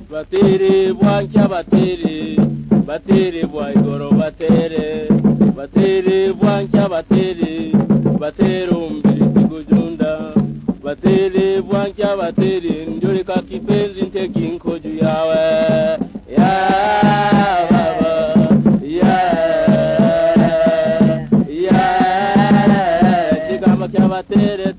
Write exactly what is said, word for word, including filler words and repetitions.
batiri bwancha batiri batiri bwaigoro batere batiri bwancha batiri batero mbili tigujunda batiri bwancha batiri njuri kakipenzi nteki nkoju yawe ya baba ya ya chikama kya batere